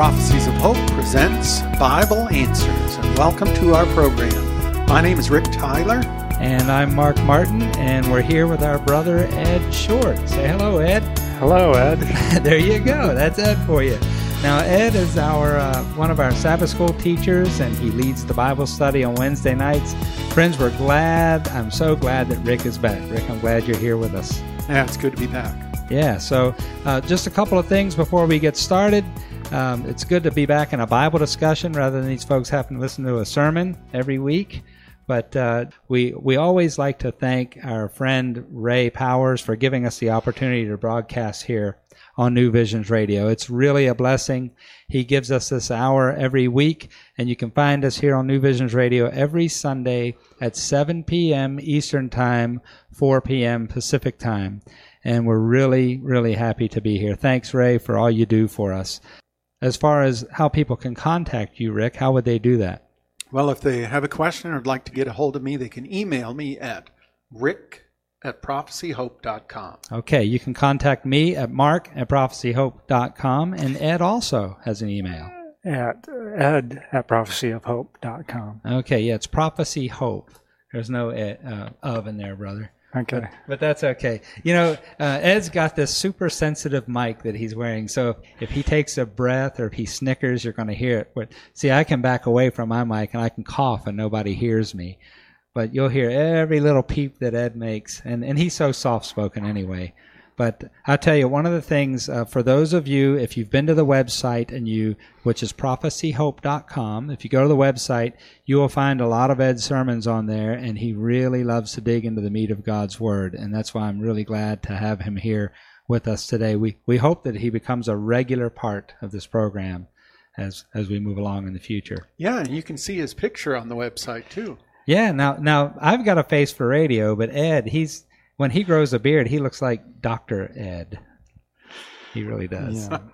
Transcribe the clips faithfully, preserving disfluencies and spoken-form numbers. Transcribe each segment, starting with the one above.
Prophecies of Hope presents Bible Answers, and welcome to our program. My name is Rick Tyler. And I'm Mark Martin, and we're here with our brother Ed Short. Say hello, Ed. Hello, Ed. There you go. That's Ed for you. Now, Ed is our uh, one of our Sabbath school teachers, and he leads the Bible study on Wednesday nights. Friends, we're glad, I'm so glad that Rick is back. Rick, I'm glad you're here with us. Yeah, it's good to be back. Yeah, so uh, just a couple of things before we get started. Um, it's good to be back in a Bible discussion rather than these folks having to listen to a sermon every week. But uh, we we always like to thank our friend Ray Powers for giving us the opportunity to broadcast here on New Visions Radio. It's really a blessing. He gives us this hour every week, and you can find us here on New Visions Radio every Sunday at seven p.m. Eastern Time, four p.m. Pacific Time. And we're really, really happy to be here. Thanks, Ray, for all you do for us. As far as how people can contact you, Rick, how would they do that? Well, if they have a question or would like to get a hold of me, they can email me at rick at prophecy hope dot com. Okay, you can contact me at mark at prophecy hope dot com, and Ed also has an email. At ed at prophecy of hope dot com. Okay, yeah, it's Prophecy Hope. There's no ed, uh, of in there, brother. Okay. But, but that's okay. You know, uh, Ed's got this super sensitive mic that he's wearing, so if, if he takes a breath or if he snickers, you're going to hear it. But see, I can back away from my mic and I can cough and nobody hears me. But you'll hear every little peep that Ed makes, and, and he's so soft-spoken anyway. But I'll tell you, one of the things, uh, for those of you, if you've been to the website, and you, which is prophecy hope dot com, if you go to the website, you will find a lot of Ed's sermons on there, and he really loves to dig into the meat of God's Word, and that's why I'm really glad to have him here with us today. We we hope that he becomes a regular part of this program as as we move along in the future. Yeah, and you can see his picture on the website, too. Yeah, now now I've got a face for radio, but Ed, he's... when he grows a beard, he looks like Doctor Ed. He really does. Yeah.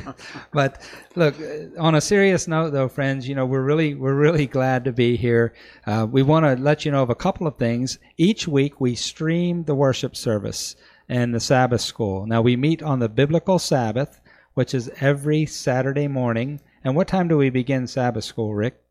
But look, on a serious note, though, friends, you know we're really we're really glad to be here. Uh, we want to let you know of a couple of things. Each week we stream the worship service and the Sabbath school. Now we meet on the biblical Sabbath, which is every Saturday morning. And what time do we begin Sabbath school, Rick?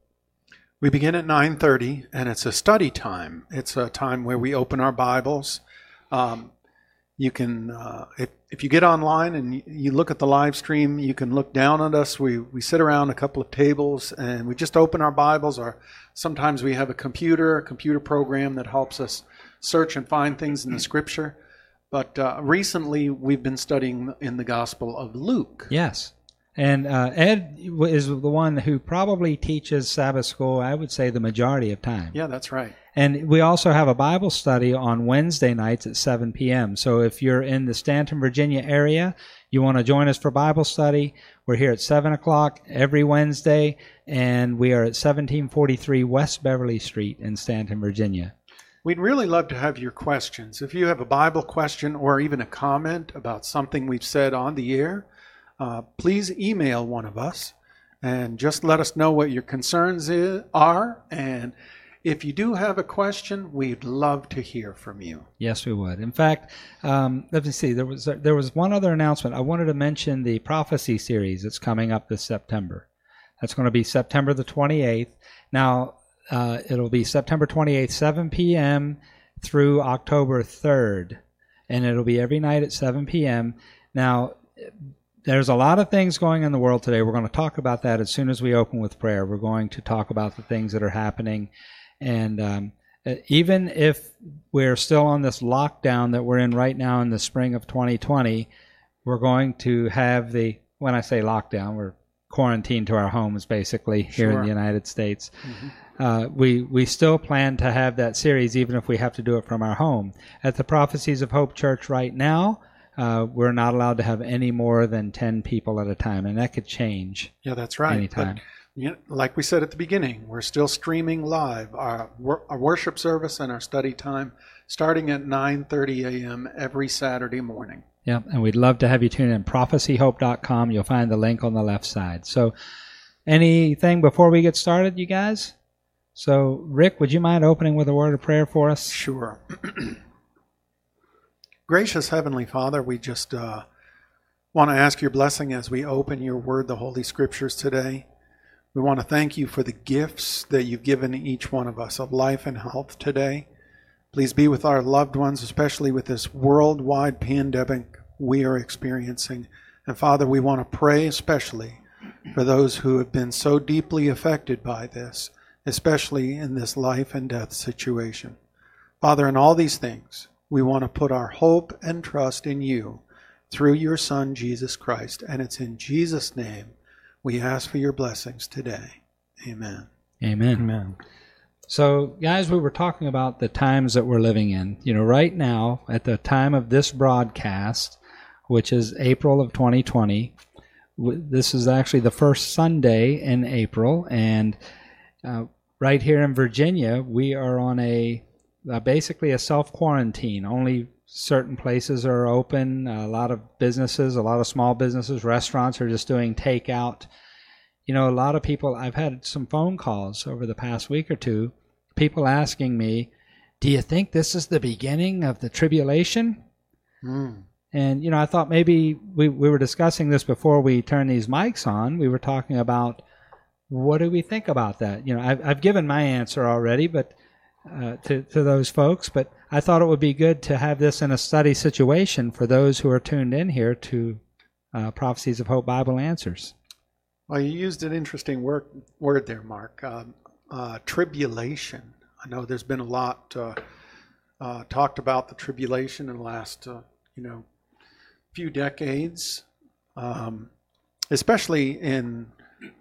We begin at nine thirty, and it's a study time. It's a time where we open our Bibles. Um, you can, uh, if, if you get online and you, you look at the live stream, you can look down at us. We we sit around a couple of tables and we just open our Bibles. Or sometimes we have a computer, a computer program that helps us search and find things in the Scripture. But uh, recently we've been studying in the Gospel of Luke. Yes. And uh, Ed is the one who probably teaches Sabbath school, I would say, the majority of time. Yeah, that's right. And we also have a Bible study on Wednesday nights at seven p.m. So if you're in the Stanton, Virginia area, you want to join us for Bible study, we're here at seven o'clock every Wednesday, and we are at seventeen forty-three West Beverly Street in Stanton, Virginia. We'd really love to have your questions. If you have a Bible question or even a comment about something we've said on the air, Uh, please email one of us and just let us know what your concerns is, are. And if you do have a question, we'd love to hear from you. Yes, we would. In fact, um, let me see. There was there was one other announcement. I wanted to mention the prophecy series that's coming up this September. That's going to be September the twenty-eighth. Now, uh, it'll be September twenty-eighth, seven p.m. through October third, and it'll be every night at seven p.m. Now, there's a lot of things going on in the world today. We're going to talk about that as soon as we open with prayer. We're going to talk about the things that are happening. And um, even if we're still on this lockdown that we're in right now in the spring of twenty twenty, we're going to have the, when I say lockdown, we're quarantined to our homes basically here Sure. in the United States. Mm-hmm. Uh, we, we still plan to have that series even if we have to do it from our home. At the Prophecies of Hope Church right now, Uh, we're not allowed to have any more than ten people at a time, and that could change. Yeah, that's right. Anytime. But, you know, like we said at the beginning, we're still streaming live our, our worship service and our study time starting at nine thirty a.m. every Saturday morning. Yeah, and we'd love to have you tune in. prophecy hope dot com. You'll find the link on the left side. So anything before we get started, you guys? So, Rick, would you mind opening with a word of prayer for us? Sure. Gracious Heavenly Father, we just uh, want to ask your blessing as we open your word, the Holy Scriptures today. We want to thank you for the gifts that you've given each one of us of life and health today. Please be with our loved ones, especially with this worldwide pandemic we are experiencing. And Father, we want to pray especially for those who have been so deeply affected by this, especially in this life and death situation. Father, in all these things, we want to put our hope and trust in you through your Son, Jesus Christ. And it's in Jesus' name we ask for your blessings today. Amen. Amen. Amen. So, guys, we were talking about the times that we're living in. You know, right now, at the time of this broadcast, which is April of twenty twenty, this is actually the first Sunday in April, and uh, right here in Virginia, we are on a uh, basically a self-quarantine. Only certain places are open. A lot of businesses, a lot of small businesses, restaurants are just doing takeout. You know, a lot of people, I've had some phone calls over the past week or two, people asking me, do you think this is the beginning of the tribulation? Mm. And, you know, I thought maybe we, we were discussing this before we turned these mics on. We were talking about what do we think about that? You know, I've, I've given my answer already, but uh, to, to those folks, but I thought it would be good to have this in a study situation for those who are tuned in here to uh, Prophecies of Hope Bible Answers. Well, you used an interesting word, word there, Mark. Um, uh, tribulation. I know there's been a lot uh, uh, talked about the tribulation in the last, uh, you know, few decades, um, especially in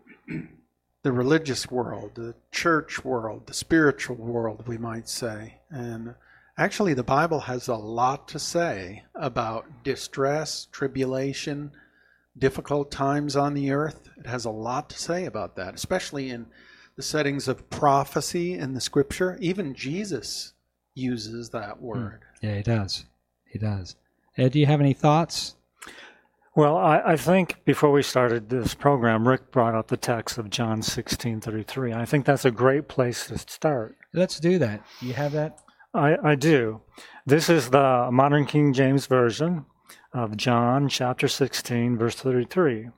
the religious world, the church world, the spiritual world, we might say. And actually, the Bible has a lot to say about distress, tribulation, difficult times on the earth. It has a lot to say about that, especially in the settings of prophecy in the Scripture. Even Jesus uses that word. Yeah, he does. He does. Ed, do you have any thoughts? Well, I, I think before we started this program, Rick brought up the text of John sixteen thirty-three. I think that's a great place to start. Let's do that. You have that? I, I do. This is the Modern King James Version of John chapter sixteen, verse thirty-three.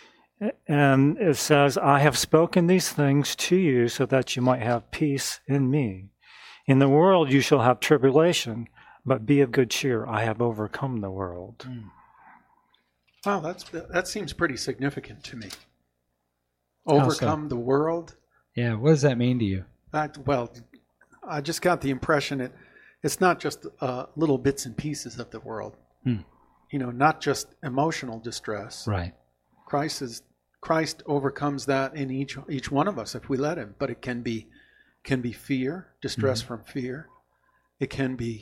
And it says, I have spoken these things to you so that you might have peace in me. In the world you shall have tribulation, but be of good cheer. I have overcome the world. Mm. Wow, that's that seems pretty significant to me. Overcome so? the world? Yeah, what does that mean to you? That, well, I just got the impression it it's not just uh, little bits and pieces of the world. Hmm. You know, not just emotional distress. Right. Christ is Christ overcomes that in each each one of us if we let him. But it can be can be fear, distress mm-hmm. from fear. It can be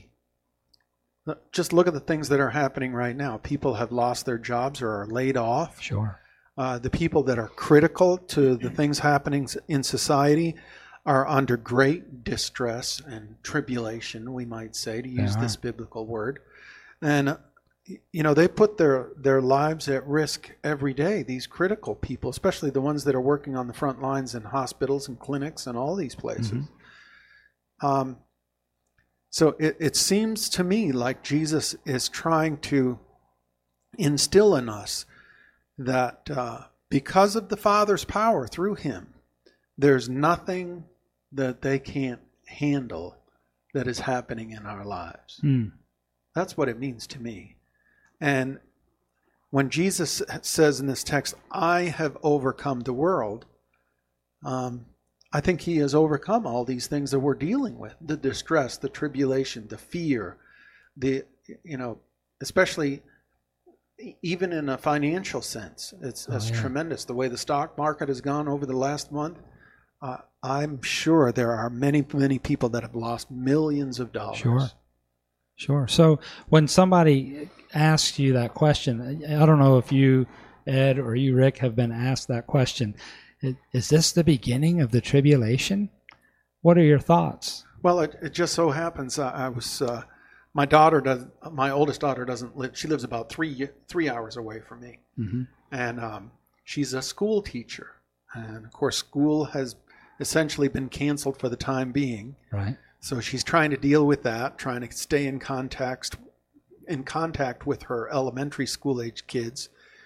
just look at the things that are happening right now. People have lost their jobs or are laid off. Sure. Uh, the people that are critical to the things happening in society are under great distress and tribulation, we might say, to use this biblical word. And, you know, they put their, their lives at risk every day, these critical people, especially the ones that are working on the front lines in hospitals and clinics and all these places. Mm-hmm. Um, so it, it seems to me like Jesus is trying to instill in us that uh, because of the Father's power through him, there's nothing that they can't handle that is happening in our lives. Mm. That's what it means to me. And when Jesus says in this text, I have overcome the world, um, I think he has overcome all these things that we're dealing with. The distress, the tribulation, the fear, the, you know, especially even in a financial sense, it's, oh, it's yeah. tremendous. The way the stock market has gone over the last month, uh, I'm sure there are many, many people that have lost millions of dollars. Sure. Sure. So when somebody asks you that question, I don't know if you, Ed, or you, Rick, have been asked that question. Is this the beginning of the tribulation? What are your thoughts? Well, it, it just so happens uh, I was, uh, my daughter does, my oldest daughter doesn't live, she lives about three, three hours away from me. Mm-hmm. And um, she's a school teacher. And of course, school has essentially been canceled for the time being. Right. So she's trying to deal with that, trying to stay in contact, in contact with her elementary school age kids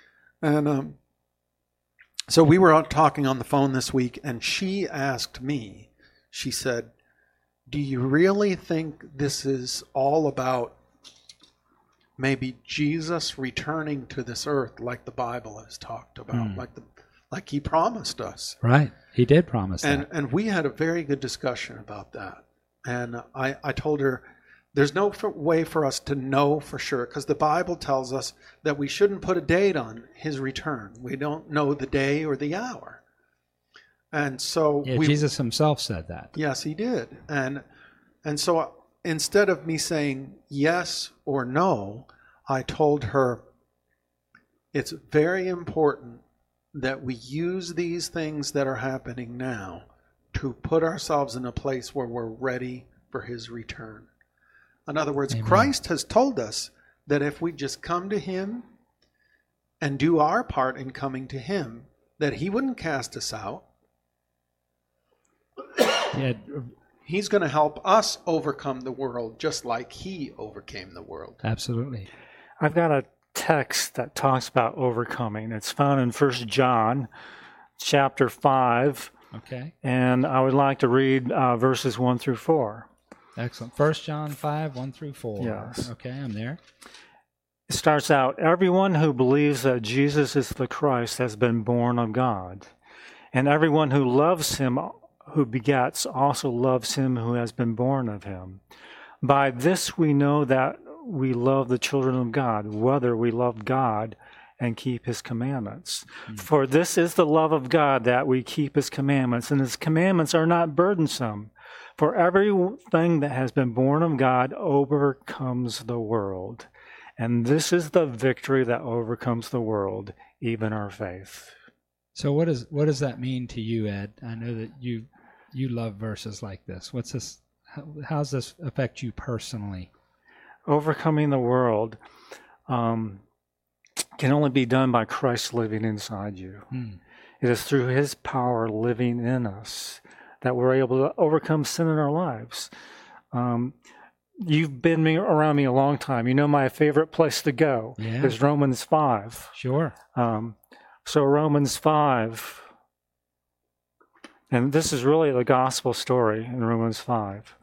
And um, so we were out talking on the phone this week, and she asked me, she said, do you really think this is all about maybe Jesus returning to this earth like the Bible has talked about, mm. like the like he promised us? Right. He did promise and, that. And we had a very good discussion about that. And I, I told her, there's no way for us to know for sure, because the Bible tells us that we shouldn't put a date on his return. We don't know the day or the hour. And so yeah, we, Jesus himself said that. Yes, he did. And and so instead of me saying yes or no, I told her it's very important that we use these things that are happening now to put ourselves in a place where we're ready for his return. In other words, Amen. Christ has told us that if we just come to him and do our part in coming to him, that he wouldn't cast us out. Yeah. He's going to help us overcome the world just like he overcame the world. Absolutely. I've got a text that talks about overcoming. It's found in First John chapter five. Okay. And I would like to read uh, verses one through four. Excellent. First John five, one through four. Yes. Okay, I'm there. It starts out, everyone who believes that Jesus is the Christ has been born of God. And everyone who loves him, who begets, also loves him who has been born of him. By this we know that we love the children of God, whether we love God and keep his commandments. Mm. For this is the love of God, that we keep his commandments, and his commandments are not burdensome. For everything that has been born of God overcomes the world. And this is the victory that overcomes the world, even our faith. So what is what does that mean to you, Ed? I know that you you love verses like this. What's this? How, how does this affect you personally? Overcoming the world um, can only be done by Christ living inside you. Hmm. It is through his power living in us that we're able to overcome sin in our lives. Um, you've been me, around me a long time. You know my favorite place to go yeah. is Romans five. Sure. Um, so Romans five, and this is really the gospel story in Romans five.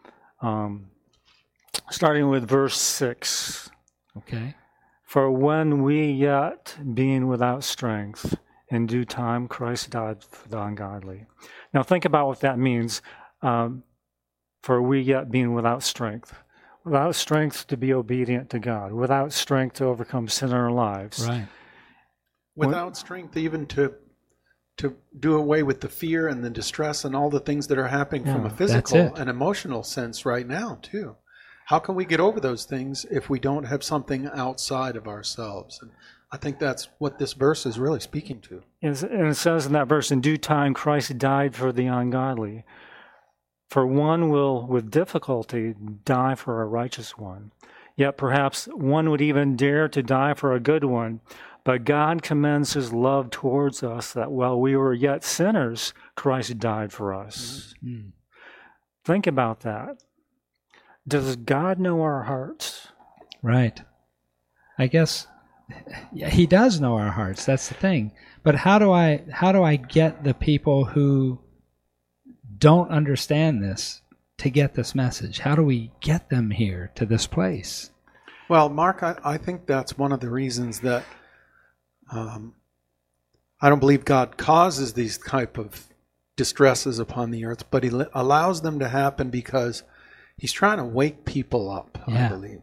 Um, starting with verse six. Okay. For when we yet being without strength, in due time Christ died for the ungodly. Now think about what that means. Um, for we yet being without strength. Without strength to be obedient to God. Without strength to overcome sin in our lives. Right. Without when, strength even to to do away with the fear and the distress and all the things that are happening yeah, from a physical and emotional sense right now too. How can we get over those things if we don't have something outside of ourselves? And I think that's what this verse is really speaking to. And it says in that verse, in due time Christ died for the ungodly. For one will with difficulty die for a righteous one. Yet perhaps one would even dare to die for a good one. But God commends his love towards us, that while we were yet sinners, Christ died for us. Mm-hmm. Think about that. Does God know our hearts? Right. I guess yeah, he does know our hearts. That's the thing. But how do I how do I get the people who don't understand this to get this message? How do we get them here to this place? Well, Mark, I, I think that's one of the reasons that um, I don't believe God causes these type of distresses upon the earth, but he li- allows them to happen because he's trying to wake people up, yeah. I believe.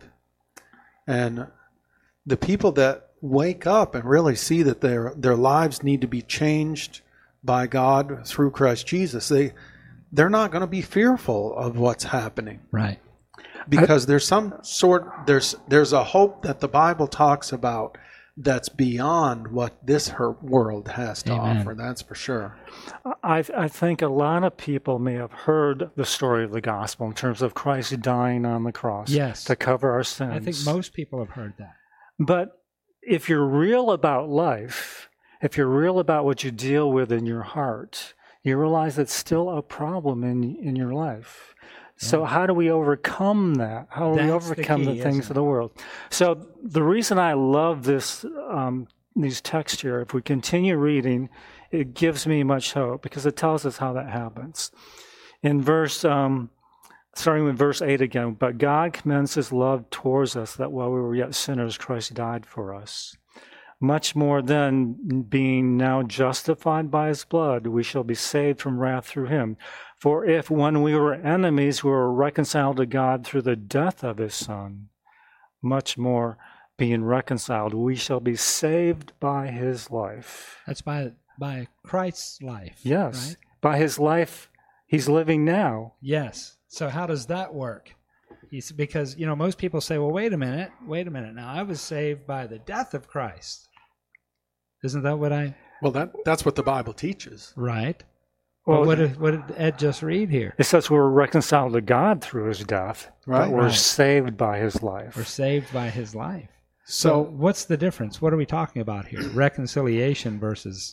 And the people that wake up and really see that their their lives need to be changed by God through Christ Jesus, they they're not going to be fearful of what's happening. Right. Because I, there's some sort there's there's a hope that the Bible talks about that's beyond what this world has to Amen. Offer. That's for sure. I, I think a lot of people may have heard the story of the gospel in terms of Christ dying on the cross yes. to cover our sins. I think most people have heard that. But if you're real about life, if you're real about what you deal with in your heart, you realize it's still a problem in in your life. So yeah. how do we overcome that? How do That's we overcome the, key, the things of the world? So the reason I love this um, these texts here, if we continue reading, it gives me much hope because it tells us how that happens. In verse, um, starting with verse eight again, but God commends his love towards us that while we were yet sinners, Christ died for us. Much more then, being now justified by his blood, we shall be saved from wrath through him. For if when we were enemies, we were reconciled to God through the death of his Son, much more being reconciled, we shall be saved by his life. That's by by Christ's life. Yes. Right? By his life he's living now. Yes. So how does that work? He's, because, you know, most people say, well, wait a minute, wait a minute. Now, I was saved by the death of Christ. Isn't that what I... Well, that that's what the Bible teaches. Right. Well, Well, what did, what did Ed just read here? It says we're reconciled to God through his death, Right. but we're Right. saved by his life. We're saved by his life. So, So what's the difference? What are we talking about here? Reconciliation versus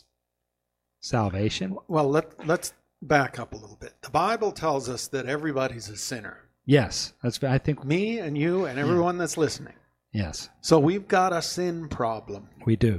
salvation? well, let let's back up a little bit. The Bible tells us that everybody's a sinner. Yes. That's. I think. Me and you and everyone that's listening. Yes, So we've got a sin problem. we do.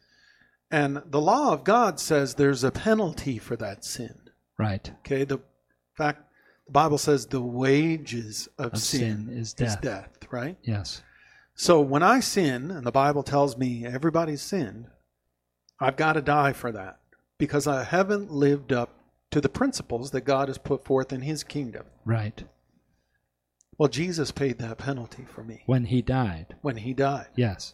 And the law of God says there's a penalty for that sin. Right. Okay, the fact the Bible says the wages of, Of sin, sin is is death. death, right? Yes. So when I sin, and the Bible tells me everybody's sinned, I've got to die for that because I haven't lived up to the principles that God has put forth in his kingdom. Right. Well, Jesus paid that penalty for me When he died. when he died. Yes.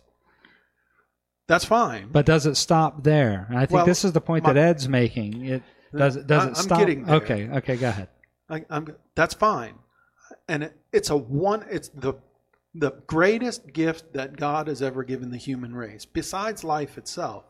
That's fine. But does it stop there? And I think Well, this is the point my- that Ed's making. It does it does I- it I'm stop? getting there. Okay. Okay. Go ahead. I, I'm, that's fine. And it, it's a one. It's the the greatest gift that God has ever given the human race, besides life itself.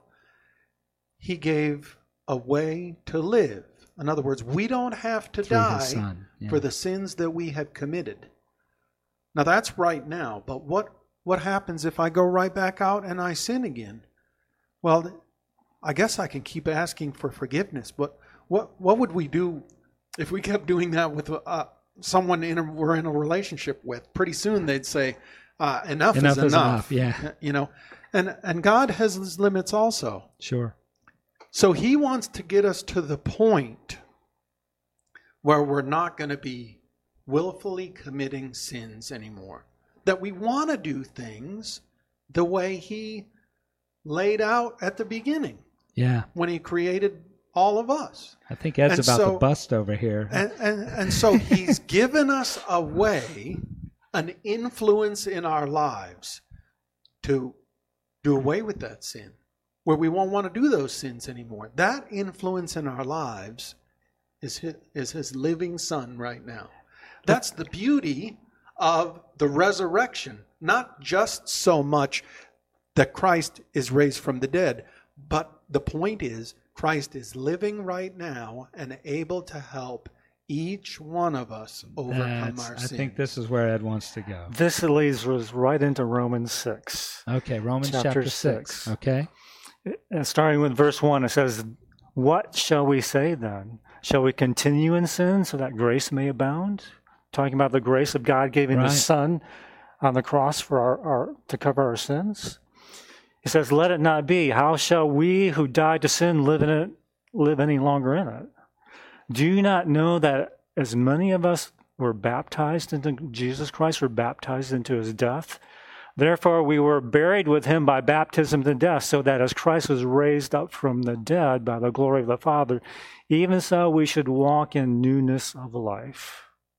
He gave a way to live. In other words, we don't have to Through die his son. Yeah. for the sins that we have committed. Now that's right now, but what what happens if I go right back out and I sin again? Well, I guess I can keep asking for forgiveness, but what what would we do if we kept doing that with uh, someone in a, we're in a relationship with? Pretty soon they'd say, uh, "Enough, Enough is is enough." enough, yeah. You know, and and God has his limits also. Sure. So he wants to get us to the point where we're not going to be willfully committing sins anymore. That we want to do things the way he laid out at the beginning Yeah. when he created all of us. I think Ed's And about so- to bust over here. And, and, and so he's given us a way, an influence in our lives to do away with that sin, where we won't want to do those sins anymore. That influence in our lives is his, is his living son right now. That's the beauty of the resurrection. Not just so much that Christ is raised from the dead, but the point is Christ is living right now and able to help each one of us overcome That's- our I sins. think this is where Ed wants to go. This leads us right into Romans six. Okay, Romans Chapter chapter, six. six. Okay. And starting with verse one, it says, "What shall we say then? Shall we continue in sin so that grace may abound?" Talking about the grace of God giving Right. his Son on the cross for our, our to cover our sins. He says, "Let it not be. How shall we who died to sin live in it, live any longer in it? Do you not know that as many of us were baptized into Jesus Christ, were baptized into his death? Therefore we were buried with him by baptism to death, so that as Christ was raised up from the dead by the glory of the Father, even so we should walk in newness of life."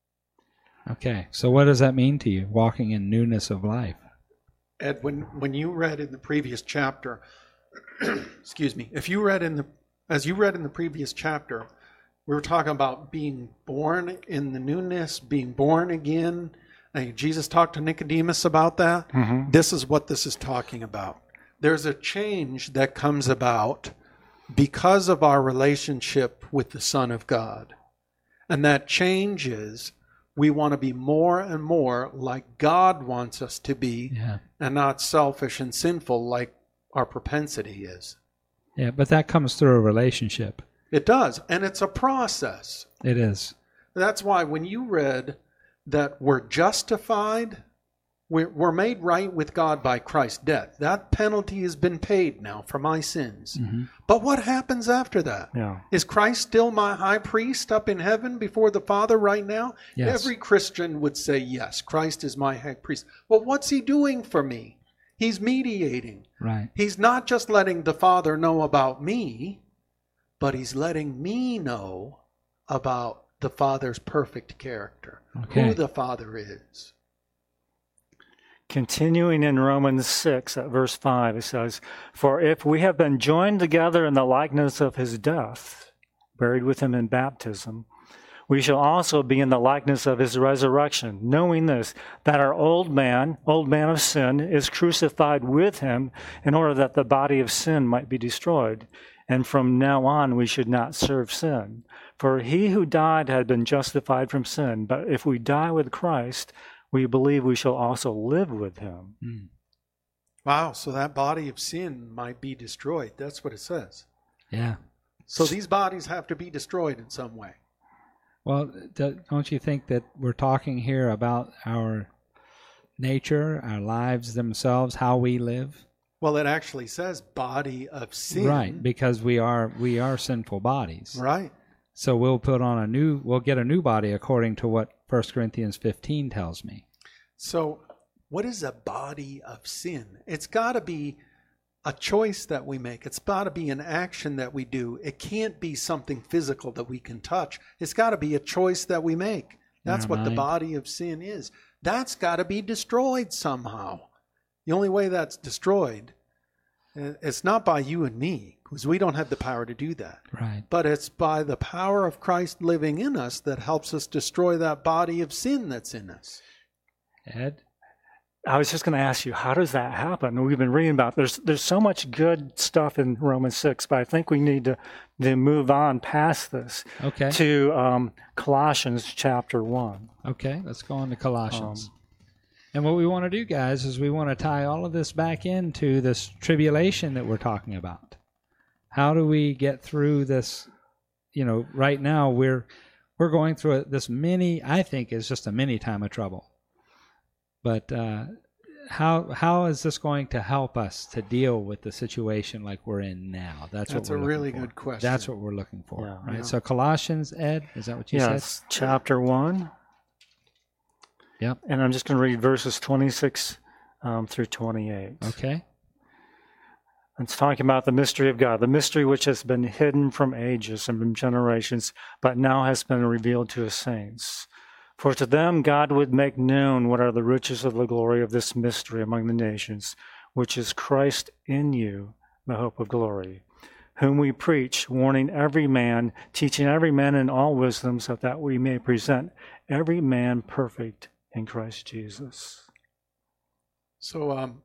Okay. So what does that mean to you, walking in newness of life? Ed, when, when you read in the previous chapter, excuse me, if you read in the, as you read in the previous chapter, we were talking about being born in the newness, being born again. And Jesus talked to Nicodemus about that. Mm-hmm. This is what this is talking about. There's a change that comes about because of our relationship with the Son of God. And that change is we want to be more and more like God wants us to be, Yeah. and not selfish and sinful like our propensity is. Yeah, but that comes through a relationship. It does, and it's a process. It is. That's why when you read that we're justified We're, we're made right with God by Christ's death. That penalty has been paid now for my sins. Mm-hmm. But what happens after that? Yeah. Is Christ still my high priest up in heaven before the Father right now? Yes. Every Christian would say, yes, Christ is my high priest. Well, what's he doing for me? He's mediating. Right. He's not just letting the Father know about me, but he's letting me know about the Father's perfect character, Okay. who the Father is. Continuing in Romans six at verse five, it says, "For if we have been joined together in the likeness of his death, buried with him in baptism, we shall also be in the likeness of his resurrection, knowing this, that our old man, old man of sin, is crucified with him in order that the body of sin might be destroyed. And from now on we should not serve sin. For he who died had been justified from sin. But if we die with Christ, we believe we shall also live with him." Mm. Wow, so that body of sin might be destroyed. That's what it says. Yeah. So these bodies have to be destroyed in some way. Well, d- don't you think that we're talking here about our nature, our lives themselves, how we live? Well, it actually says body of sin. Right, because we are we are sinful bodies. Right. So we'll put on a new we'll get a new body according to what First Corinthians fifteen tells me. So what is a body of sin? It's got to be a choice that we make. It's got to be an action that we do. It can't be something physical that we can touch. It's got to be a choice that we make. That's Our what the mind. body of sin is. That's got to be destroyed somehow. The only way that's destroyed, uh, it's not by you and me, because we don't have the power to do that. Right. But it's by the power of Christ living in us that helps us destroy that body of sin that's in us. Ed? I was just going to ask you, how does that happen? We've been reading about there's there's so much good stuff in Romans six, but I think we need to, to move on past this Okay. to um, Colossians chapter one. Okay, let's go on to Colossians. Um, And what we want to do, guys, is we want to tie all of this back into this tribulation that we're talking about. How do we get through this? You know, right now we're we're going through it, this mini, I think, is just a mini time of trouble. But uh, how how is this going to help us to deal with the situation like we're in now? That's, That's what we're a really looking for. good question. That's what we're looking for, Yeah, right? yeah. So Colossians, Ed, is that what you yes, said? chapter one. Yep. And I'm just going to read verses twenty-six um, through twenty-eight. Okay. It's talking about the mystery of God, the mystery which has been hidden from ages and from generations, but now has been revealed to his saints. For to them God would make known what are the riches of the glory of this mystery among the nations, which is Christ in you, the hope of glory, whom we preach, warning every man, teaching every man in all wisdom, so that we may present every man perfect in Christ Jesus. So um,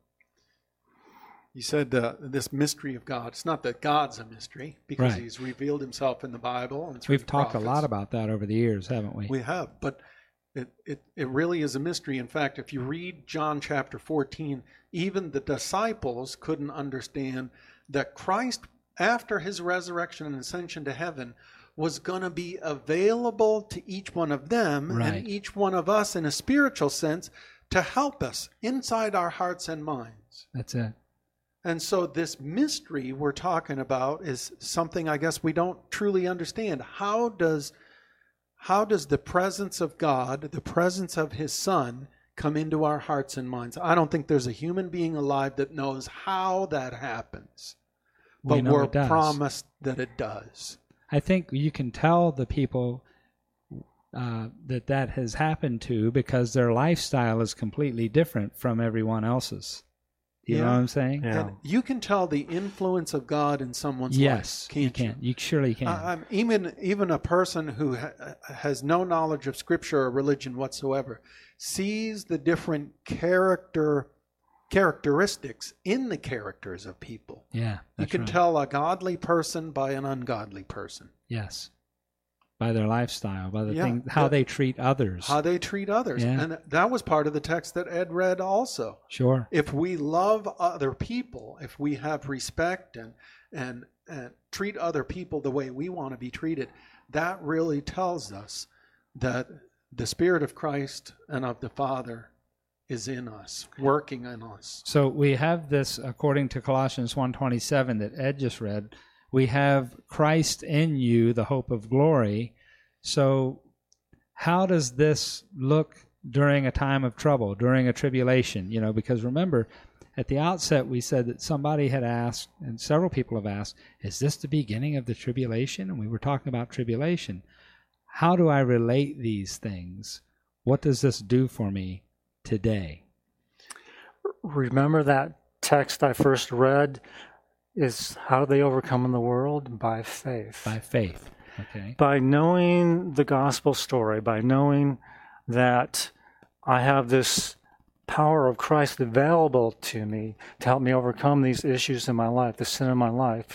you said uh, this mystery of God. It's not that God's a mystery, because Right. he's revealed himself in the Bible. And through We've the talked a prophets. lot about that over the years, haven't we? We have, but it, it, it really is a mystery. In fact, if you read John chapter fourteen, even the disciples couldn't understand that Christ, after his resurrection and ascension to heaven, was going to be available to each one of them Right. and each one of us in a spiritual sense to help us inside our hearts and minds. That's it. And so this mystery we're talking about is something I guess we don't truly understand. How does how does the presence of God, the presence of his Son, come into our hearts and minds? I don't think there's a human being alive that knows how that happens. We But know we're it does. promised that it does. I think you can tell the people uh, that that has happened to because their lifestyle is completely different from everyone else's. You know Yeah. what I'm saying? Yeah. And you can tell the influence of God in someone's Yes, life, can't you can. You surely can. I- I'm even even a person who ha- has no knowledge of Scripture or religion whatsoever sees the different character characteristics in the characters of people. yeah, You that's can right. tell a godly person by an ungodly person. Yes, by their lifestyle, by the Yeah, thing, how the- they treat others. How they treat others. Yeah. And that was part of the text that Ed read also. Sure. If we love other people, if we have respect and and, and treat other people the way we want to be treated, that really tells us that the Spirit of Christ and of the Father is in us, working in us. So we have this, according to Colossians one twenty-seven that Ed just read, we have Christ in you, the hope of glory. So how does this look during a time of trouble, during a tribulation? You know, because remember, at the outset we said that somebody had asked, and several people have asked, is this the beginning of the tribulation? And we were talking about tribulation. How do I relate these things? What does this do for me today? Remember that text I first read is how do they overcome in the world? By faith. By faith. Okay. By knowing the gospel story, by knowing that I have this power of Christ available to me to help me overcome these issues in my life, the sin in my life,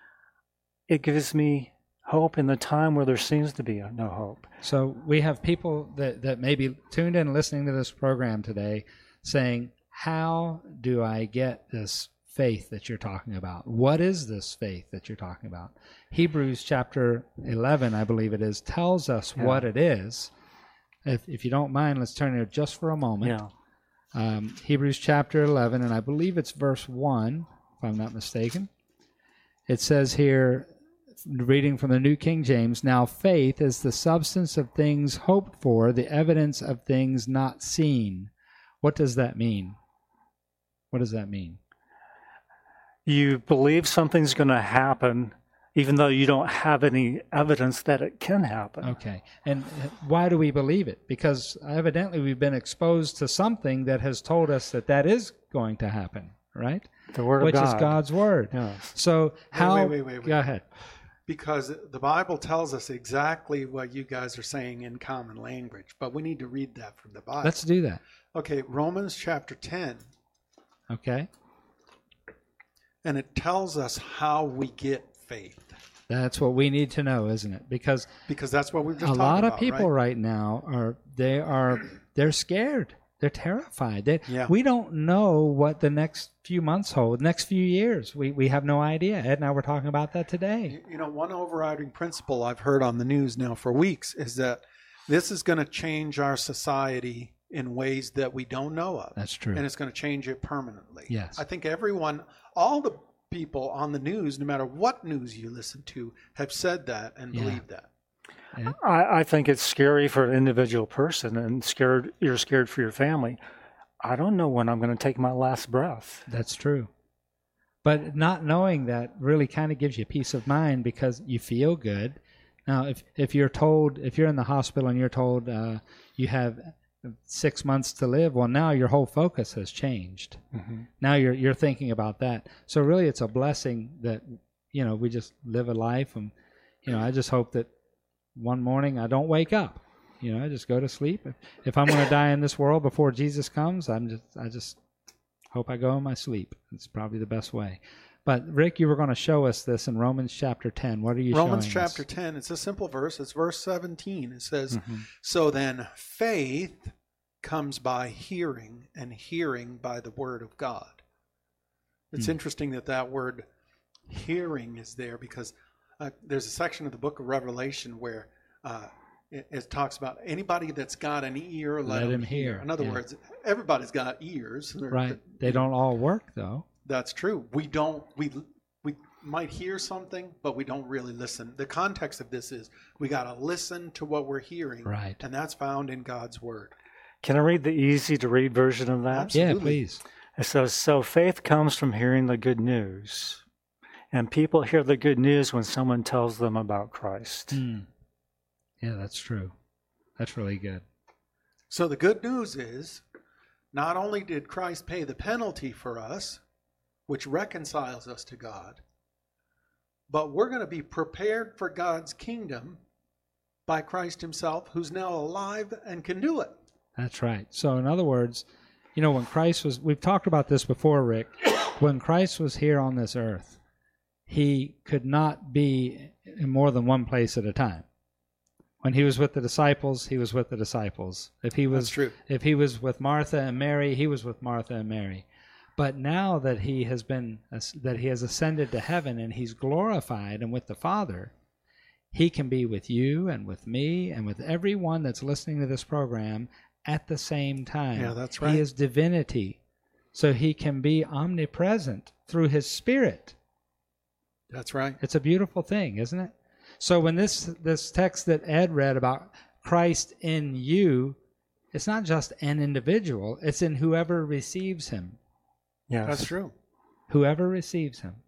it gives me hope in the time where there seems to be no hope. So we have people that, that may be tuned in listening to this program today saying, how do I get this faith that you're talking about? What is this faith that you're talking about? Hebrews chapter eleven, I believe it is, tells us yeah. what it is. If, if you don't mind, let's turn here just for a moment. Yeah. Um, Hebrews chapter eleven, and I believe it's verse one, if I'm not mistaken. It says here, reading from the New King James, now faith is the substance of things hoped for, the evidence of things not seen. What does that mean? What does that mean? You believe something's going to happen, even though you don't have any evidence that it can happen. Okay. And why do we believe it? Because evidently we've been exposed to something that has told us that that is going to happen, right? The Word Which of God. is God's Word. Yes. So how... Wait, wait, wait, wait. Go ahead. Because the Bible tells us exactly what you guys are saying in common language, but we need to read that from the Bible. Let's do that. Okay, Romans chapter ten. Okay. And it tells us how we get faith. That's what we need to know, isn't it? Because because that's what we've just a talked lot of about, people right? right now are they are they're scared. They're terrified. They, yeah. We don't know what the next few months hold, next few years. We we have no idea. Ed and I were talking about that today. You, you know, one overriding principle I've heard on the news now for weeks is that this is going to change our society in ways that we don't know of. That's true. And it's going to change it permanently. Yes. I think everyone, all the people on the news, no matter what news you listen to, have said that and Yeah. believe that. Yeah. I, I think it's scary for an individual person, and scared. You're scared for your family. I don't know when I'm going to take my last breath. That's true. But not knowing that really kind of gives you peace of mind because you feel good. Now, if if you're told, if you're in the hospital and you're told uh, you have six months to live, well, now your whole focus has changed. Mm-hmm. Now you're you're thinking about that. So really, it's a blessing that you know we just live a life, and you know I just hope that one morning I don't wake up. You know, I just go to sleep. If, if I'm going to die in this world before Jesus comes, I'm just I just hope I go in my sleep. It's probably the best way. But Rick, you were going to show us this in Romans chapter ten. What are you Romans showing chapter us? ten, it's a simple verse. It's verse seventeen. It says, Mm-hmm. so then faith comes by hearing, and hearing by the word of God. It's Hmm. interesting that that word hearing is there because uh, there's a section of the book of Revelation where uh, it, it talks about anybody that's got an ear, let, Let him him hear. hear. In other Yeah. words, everybody's got ears. They're- Right. They don't all work, though. That's true. We don't, we, we might hear something, but we don't really listen. The context of this is we got to listen to what we're hearing. Right. And that's found in God's word. Can I read the easy to read version of that? Absolutely. Yeah, please. It says, so faith comes from hearing the good news. And people hear the good news when someone tells them about Christ. Hmm. Yeah, that's true. That's really good. So the good news is not only did Christ pay the penalty for us, which reconciles us to God, but we're going to be prepared for God's kingdom by Christ himself, who's now alive and can do it. That's right. So in other words, you know, when Christ was, we've talked about this before, Rick, when Christ was here on this earth, he could not be in more than one place at a time. When he was with the disciples, he was with the disciples. If he was That's true. If he was with Martha and Mary, he was with Martha and Mary. But now that he has been that he has ascended to heaven and he's glorified and with the Father, he can be with you and with me and with everyone that's listening to this program at the same time. Yeah, that's right. He is divinity, so he can be omnipresent through his Spirit. That's right. It's a beautiful thing, isn't it? So when this this text that Ed read about Christ in you, it's not just an individual, it's in whoever receives him. Yes. That's true. Whoever receives him,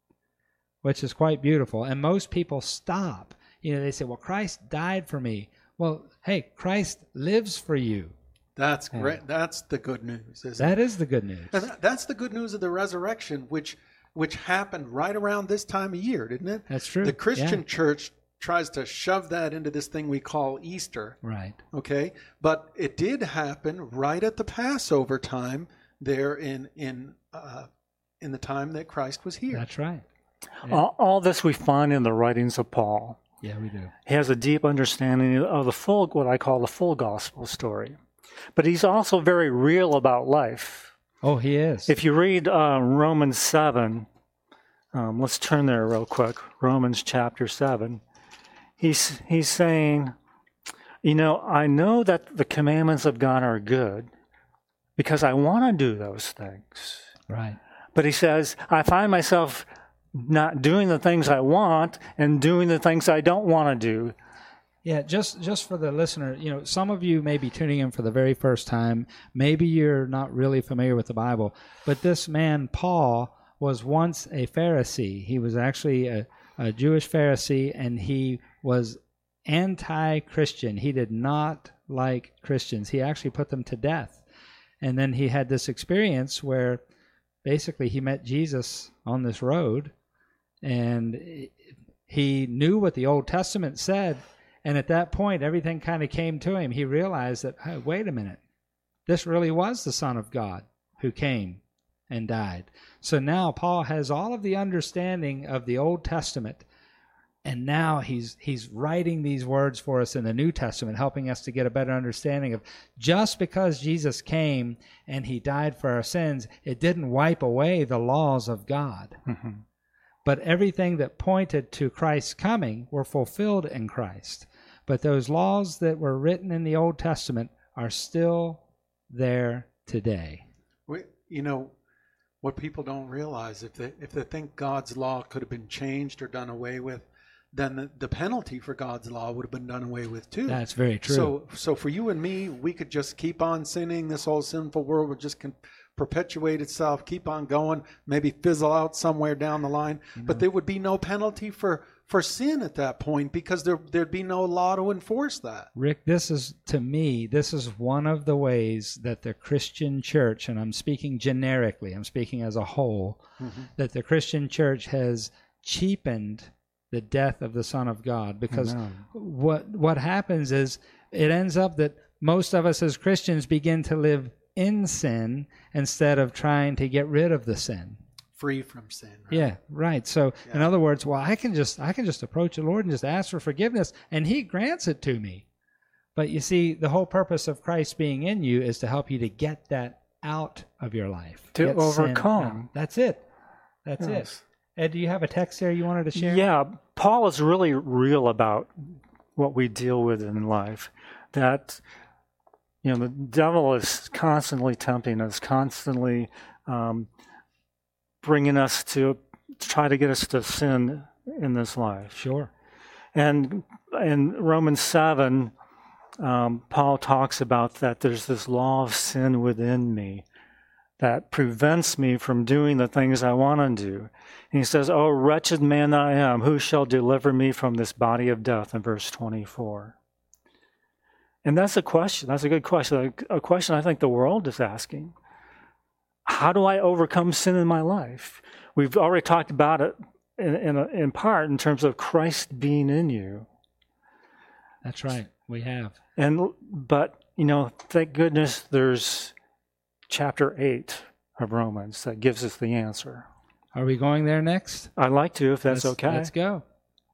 which is quite beautiful. And most people stop. You know, they say, well, Christ died for me. Well, hey, Christ lives for you. That's great. That's the good news, isn't That it? is the good news. And that- that's the good news of the resurrection, which which happened right around this time of year, didn't it? That's true. The Christian Yeah. church tries to shove that into this thing we call Easter. Right. Okay, but it did happen right at the Passover time there in in uh, in the time that Christ was here. That's right. All, all this we find in the writings of Paul. Yeah, we do. He has a deep understanding of the full, what I call the full gospel story. But he's also very real about life. Oh, he is. If you read uh, Romans seven, um, let's turn there real quick. Romans chapter seven. He's, he's saying, you know, I know that the commandments of God are good because I want to do those things. Right. But he says, I find myself not doing the things I want and doing the things I don't want to do. Yeah, just just for the listener, you know, some of you may be tuning in for the very first time. Maybe you're not really familiar with the Bible, but this man, Paul, was once a Pharisee. He was actually a, a Jewish Pharisee, and he was anti-Christian. He did not like Christians. He actually put them to death. And then he had this experience where basically he met Jesus on this road, and he knew what the Old Testament said. And at that point, everything kind of came to him. He realized that, hey, wait a minute, this really was the Son of God who came and died. So now Paul has all of the understanding of the Old Testament, and now he's he's writing these words for us in the New Testament, helping us to get a better understanding of just because Jesus came and he died for our sins, it didn't wipe away the laws of God. Mm-hmm. But everything that pointed to Christ's coming were fulfilled in Christ. But those laws that were written in the Old Testament are still there today. We, you know, what people don't realize, if they if they think God's law could have been changed or done away with, then the, the penalty for God's law would have been done away with too. That's very true. So, so for you and me, we could just keep on sinning. This whole sinful world would just con- perpetuate itself, keep on going, maybe fizzle out somewhere down the line. Mm-hmm. But there would be no penalty for, for sin at that point because there, there'd be no law to enforce that. Rick, this is, to me, this is one of the ways that the Christian church, and I'm speaking generically, I'm speaking as a whole, mm-hmm. that the Christian church has cheapened the death of the Son of God. Because what what happens is it ends up that most of us as Christians begin to live in sin instead of trying to get rid of the sin. Free from sin. Right? Yeah, right. So yeah. in other words, well, I can just I can just approach the Lord and just ask for forgiveness, and He grants it to me. But you see, the whole purpose of Christ being in you is to help you to get that out of your life. To get overcome. That's it. That's yes. it. Ed, do you have a text there you wanted to share? Yeah, Paul is really real about what we deal with in life. That, you know, the devil is constantly tempting us, constantly um, bringing us to try to get us to sin in this life. Sure. And in Romans seven, um, Paul talks about that there's this law of sin within me that prevents me from doing the things I want to do. And he says, "Oh, wretched man I am, who shall deliver me from this body of death?" in verse twenty-four. And that's a question. That's a good question. A question I think the world is asking. How do I overcome sin in my life? We've already talked about it in, in, a, in part in terms of Christ being in you. That's right. We have. And but, you know, thank goodness there's chapter eight of Romans that gives us the answer. Are we going there next? I'd like to, if that's let's, okay. Let's go.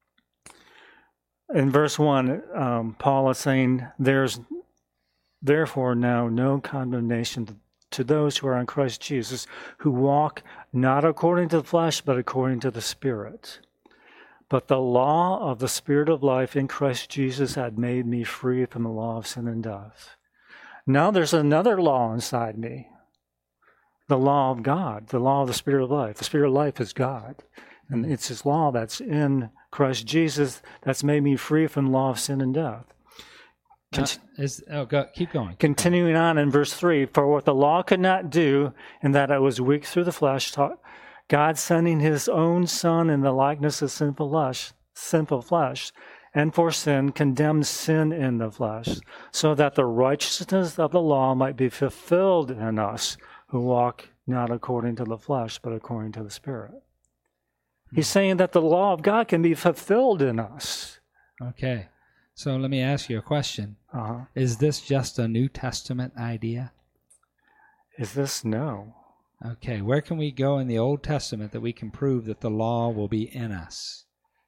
In verse one, um, Paul is saying, "There's therefore now no condemnation to, to those who are in Christ Jesus, who walk not according to the flesh, but according to the Spirit. But the law of the Spirit of life in Christ Jesus had made me free from the law of sin and death." Now there's another law inside me, the law of God, the law of the Spirit of life. The Spirit of life is God. And it's His law that's in Christ Jesus that's made me free from the law of sin and death. Cont- uh, is, oh, go, keep going. Continuing on in verse three, for what the law could not do, in that it was weak through the flesh, God sending His own Son in the likeness of sinful flesh, sinful flesh, and for sin, condemned sin in the flesh, so that the righteousness of the law might be fulfilled in us who walk not according to the flesh, but according to the Spirit. He's saying that the law of God can be fulfilled in us. Okay. So let me ask you a question. Uh-huh. Is this just a New Testament idea? Is this no? Okay. Where can we go in the Old Testament that we can prove that the law will be in us?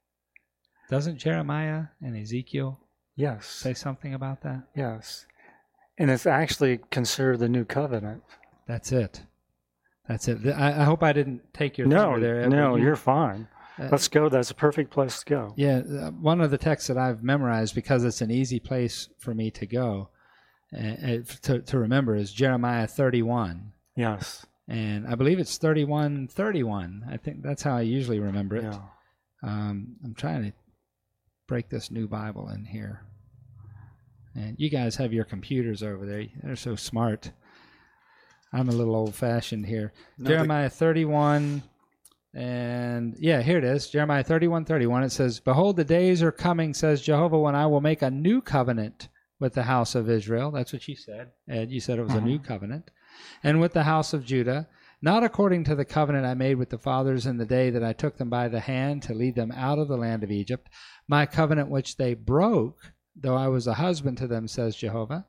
Doesn't Jeremiah and Ezekiel Yes. say something about that? Yes. And it's actually considered the new covenant. That's it. That's it. I, I hope I didn't take your No, thunder there. no, You- you're fine. Uh, Let's go. That's a perfect place to go. Yeah, uh, one of the texts that I've memorized because it's an easy place for me to go uh, to, to remember is Jeremiah thirty-one. Yes. And I believe it's thirty-one thirty-one. I think that's how I usually remember it. Yeah. Um, I'm trying to break this new Bible in here. And you guys have your computers over there. They're so smart. I'm a little old-fashioned here. No, Jeremiah thirty-one, and yeah, here it is. Jeremiah thirty-one thirty-one. It says, behold, the days are coming, says Jehovah, when I will make a new covenant with the house of Israel. That's what you said, Ed. You said it was Uh-huh. a new covenant. And with the house of Judah, not according to the covenant I made with the fathers in the day that I took them by the hand to lead them out of the land of Egypt, my covenant which they broke, though I was a husband to them, says Jehovah.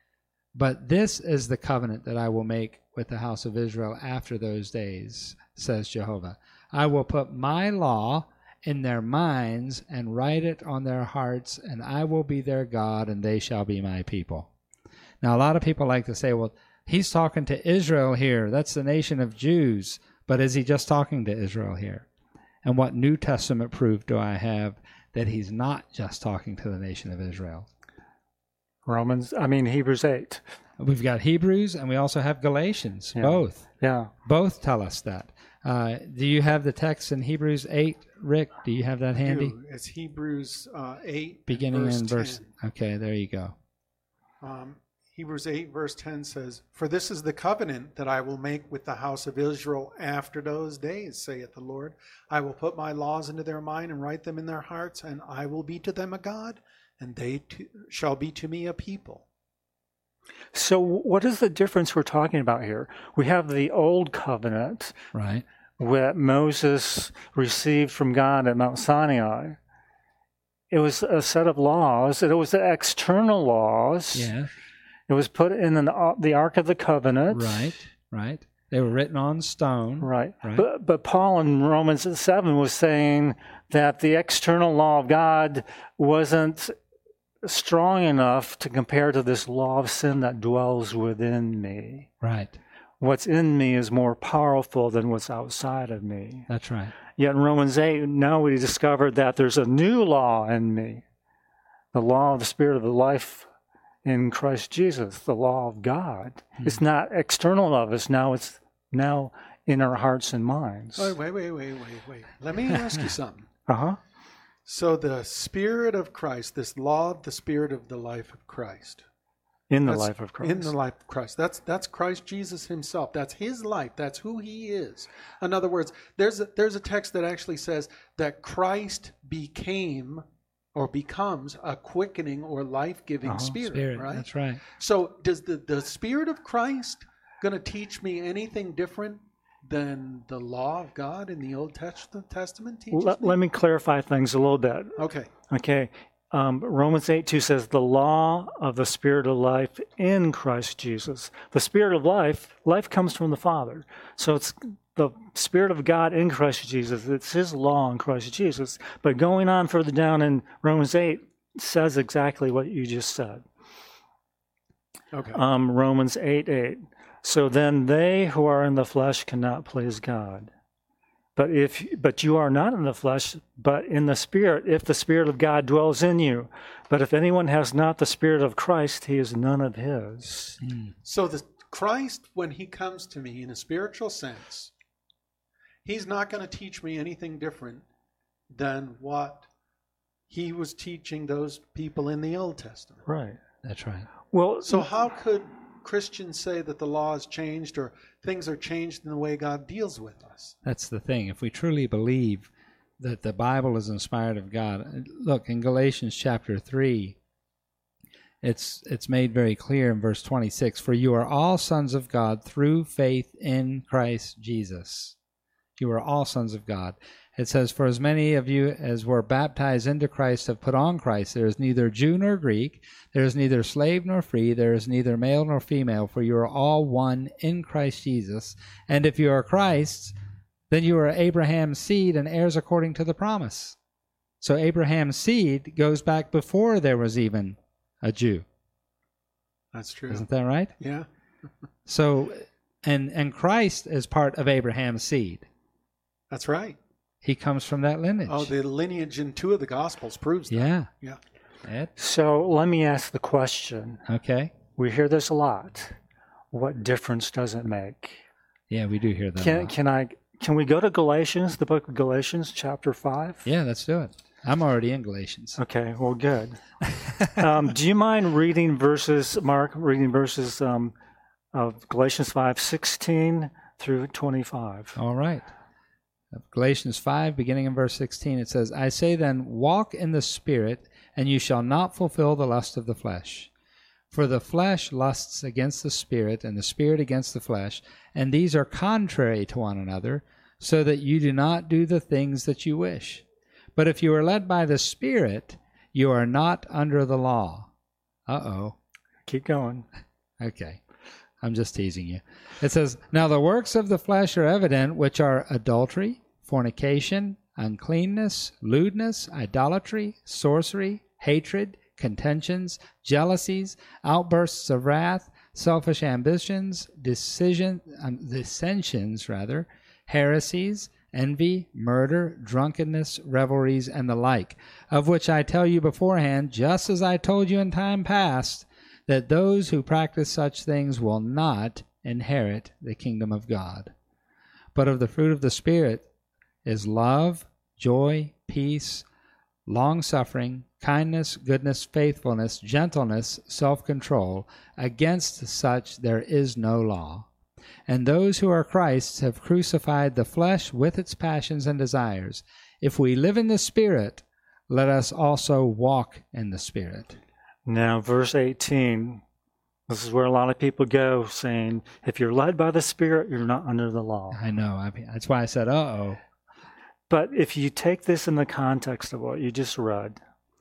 But this is the covenant that I will make with the house of Israel after those days, says Jehovah. I will put my law in their minds and write it on their hearts, and I will be their God, and they shall be my people. Now, a lot of people like to say, well, he's talking to Israel here. That's the nation of Jews. But is he just talking to Israel here? And what New Testament proof do I have that he's not just talking to the nation of Israel? Romans, I mean, Hebrews eight. We've got Hebrews and we also have Galatians. Yeah. Both. Yeah. Both tell us that. Uh, do you have the text in Hebrews eight, Rick? Do you have that handy? do. It's Hebrews uh, eight, Beginning verse in verse. ten. Okay, there you go. Um, Hebrews eight, verse ten says, for this is the covenant that I will make with the house of Israel after those days, saith the Lord. I will put my laws into their mind and write them in their hearts, and I will be to them a God, and they to, shall be to me a people. So what is the difference we're talking about here? We have the old covenant Right. that Moses received from God at Mount Sinai. It was a set of laws. It was the external laws. Yeah. It was put in an, the Ark of the Covenant. Right. Right. They were written on stone. Right. Right. But, but Paul in Romans seven was saying that the external law of God wasn't strong enough to compare to this law of sin that dwells within me. Right. What's in me is more powerful than what's outside of me. That's right. Yet in Romans eight, now we discovered that there's a new law in me, the law of the Spirit of the life in Christ Jesus, the law of God. Hmm. It's not external of us. Now it's now in our hearts and minds. Wait, wait, wait, wait, wait, wait. Let me ask you something. Uh-huh. So the Spirit of Christ, this law of the Spirit of the life of Christ. In the That's life of Christ. In the life of Christ. That's that's Christ Jesus himself. That's his life. That's who he is. In other words, there's a, there's a text that actually says that Christ became or becomes a quickening or life-giving Uh-huh. spirit, Spirit. right? That's right. So does the, the Spirit of Christ going to teach me anything different than the law of God in the Old Testament teaches Let, me? let me clarify things a little bit. Okay. Okay. Um, Romans eight two says, the law of the Spirit of life in Christ Jesus. The Spirit of life, life comes from the Father. So it's the Spirit of God in Christ Jesus. It's his law in Christ Jesus. But going on further down in Romans eight says exactly what you just said. Okay. Um, Romans eight eight. So then they who are in the flesh cannot please God. But if but you are not in the flesh, but in the Spirit, if the Spirit of God dwells in you. But if anyone has not the Spirit of Christ, he is none of his. Mm. So the Christ, when he comes to me in a spiritual sense, he's not going to teach me anything different than what he was teaching those people in the Old Testament. Right. That's right. Well, So how could Christians say that the law has changed or things are changed in the way God deals with us? That's the thing. If we truly believe that the Bible is inspired of God, look in Galatians chapter three, it's it's made very clear in verse twenty-six, for you are all sons of God through faith in Christ Jesus. You are all sons of God. It says, for as many of you as were baptized into Christ have put on Christ. There is neither Jew nor Greek. There is neither slave nor free. There is neither male nor female, for you are all one in Christ Jesus. And if you are Christ's, then you are Abraham's seed and heirs according to the promise. So Abraham's seed goes back before there was even a Jew. That's true. Isn't that right? Yeah. So, and and Christ is part of Abraham's seed. That's right. He comes from that lineage. Oh, the lineage in two of the Gospels proves that. Yeah. Yeah. Ed? so let me ask the question. Okay. We hear this a lot. What difference does it make? Yeah, we do hear that. a Can lot. can I can we go to Galatians, the book of Galatians, chapter five? Yeah, let's do it. I'm already in Galatians. Okay, well, good. um, do you mind reading verses, Mark, reading verses um, of Galatians five, sixteen through twenty-five? All right. Galatians five, beginning in verse sixteen, it says, I say then, walk in the Spirit, and you shall not fulfill the lust of the flesh. For the flesh lusts against the Spirit, and the Spirit against the flesh, and these are contrary to one another, so that you do not do the things that you wish. But if you are led by the Spirit, you are not under the law. Uh-oh. Keep going. Okay. I'm just teasing you. It says, now the works of the flesh are evident, which are adultery, fornication, uncleanness, lewdness, idolatry, sorcery, hatred, contentions, jealousies, outbursts of wrath, selfish ambitions, decision, um, dissensions, rather, heresies, envy, murder, drunkenness, revelries, and the like, of which I tell you beforehand, just as I told you in time past, that those who practice such things will not inherit the kingdom of God. But of the fruit of the Spirit is love, joy, peace, long-suffering, kindness, goodness, faithfulness, gentleness, self-control. Against such there is no law. And those who are Christ's have crucified the flesh with its passions and desires. If we live in the Spirit, let us also walk in the Spirit. Now, verse eighteen, this is where a lot of people go, saying, if you're led by the Spirit, you're not under the law. I know. I mean, that's why I said, uh-oh. But if you take this in the context of what you just read,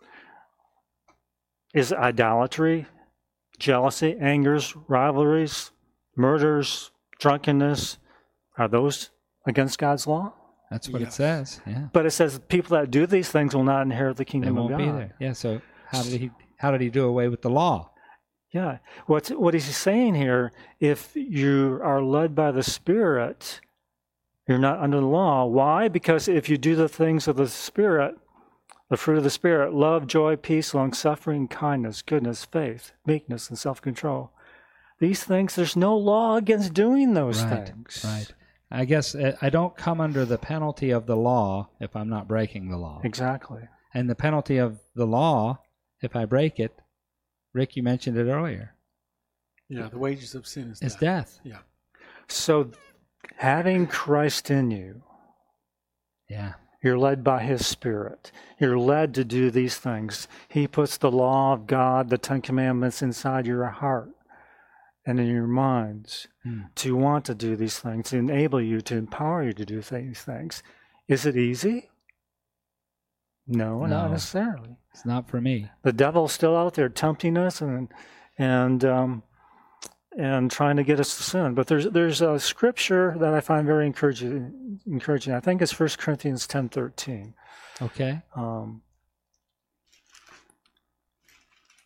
is idolatry, jealousy, angers, rivalries, murders, drunkenness, are those against God's law? That's what Yes. it says. Yeah. But it says people that do these things will not inherit the They kingdom of won't God. be there. Yeah, so how did he how did he do away with the law? Yeah. What's, what he's saying here, if you are led by the Spirit, you're not under the law. Why? Because if you do the things of the Spirit, the fruit of the Spirit, love, joy, peace, long-suffering, kindness, goodness, faith, meekness, and self-control. These things, there's no law against doing those Right, things. right. I guess uh, I don't come under the penalty of the law if I'm not breaking the law. Exactly. And the penalty of the law, if I break it, Rick, you mentioned it earlier, Yeah, the wages of sin is is death. death. Yeah. So having Christ in you, Yeah. you're led by His Spirit. You're led to do these things. He puts the law of God, the Ten Commandments, inside your heart and in your minds Hmm. to want to do these things, to enable you, to empower you to do these things. Is it easy? No, No. not necessarily. It's not for me. The devil's still out there tempting us and and um, and trying to get us to sin. But there's there's a scripture that I find very encouraging. Encouraging. I think it's First Corinthians ten thirteen. Okay. Um,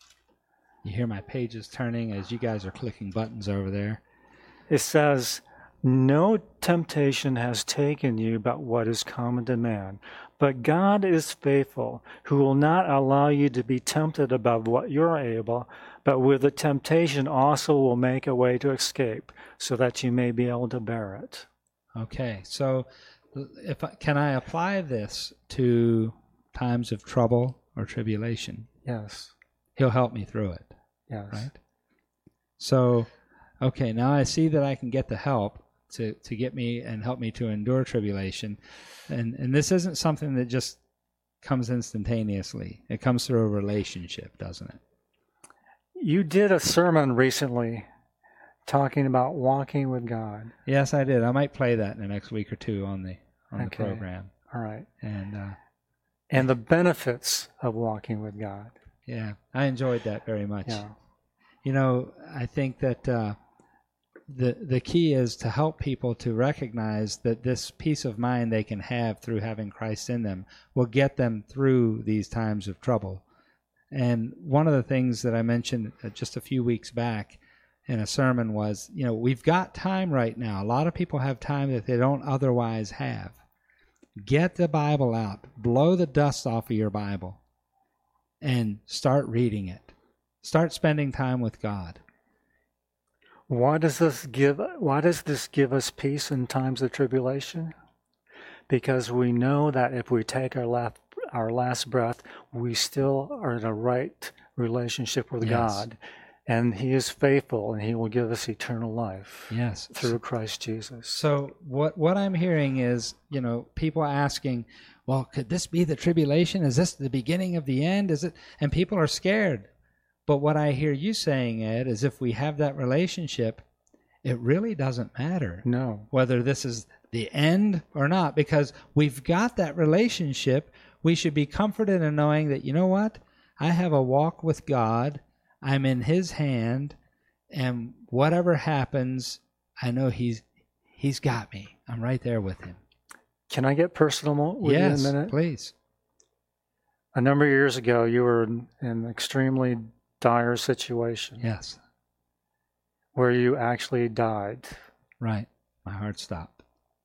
You hear my pages turning as you guys are clicking buttons over there. it says, No temptation has taken you but what is common to man. But God is faithful, who will not allow you to be tempted above what you're able, but with the temptation also will make a way to escape, so that you may be able to bear it. Okay, so if I, can I apply this to times of trouble or tribulation? Yes. He'll help me through it, Yes. right? So, okay, now I see that I can get the help to, to get me and help me to endure tribulation. And and this isn't something that just comes instantaneously. It comes through a relationship, doesn't it? You did a sermon recently talking about walking with God. Yes, I did. I might play that in the next week or two on the on Okay. the program. All right. And uh, And the benefits of walking with God. yeah, I enjoyed that very much. Yeah. You know, I think that uh, the the key is to help people to recognize that this peace of mind they can have through having Christ in them will get them through these times of trouble. And one of the things that I mentioned just a few weeks back in a sermon was, you know, we've got time right now. A lot of people have time that they don't otherwise have. Get the Bible out. Blow the dust off of your Bible and start reading it. Start spending time with God. Why does this give why does this give us peace in times of tribulation? Because we know that if we take our last our last breath, we still are in a right relationship with Yes. God. And He is faithful, and He will give us eternal life Yes. through Christ Jesus. So what what I'm hearing is, you know, people asking, well, could this be the tribulation? Is this the beginning of the end? Is it? And people are scared. But what I hear you saying, Ed, is if we have that relationship, it really doesn't matter No. whether this is the end or not, because we've got that relationship. We should be comforted in knowing that, you know what? I have a walk with God. I'm in His hand, and whatever happens, I know He's He's got me. I'm right there with Him. Can I get personal mo- with Yes, you a minute? please. A number of years ago, you were in an extremely dire situation Yes, where you actually died, right. My heart stopped.